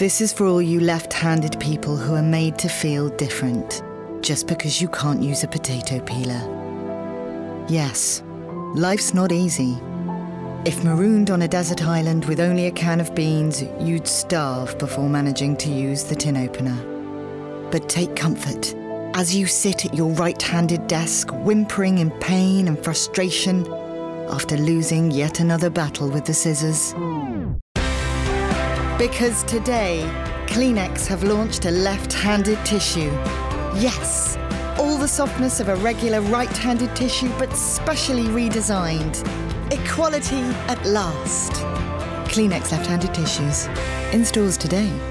This is for all you left-handed people who are made to feel different just because you can't use a potato peeler. Yes, life's not easy. If marooned on a desert island with only a can of beans, you'd starve before managing to use the tin opener. But take comfort as you sit at your right-handed desk, whimpering in pain and frustration after losing yet another battle with the scissors. Because today, Kleenex have launched a left-handed tissue. Yes, all the softness of a regular right-handed tissue, but specially redesigned. Equality at last. Kleenex left-handed tissues. In stores today.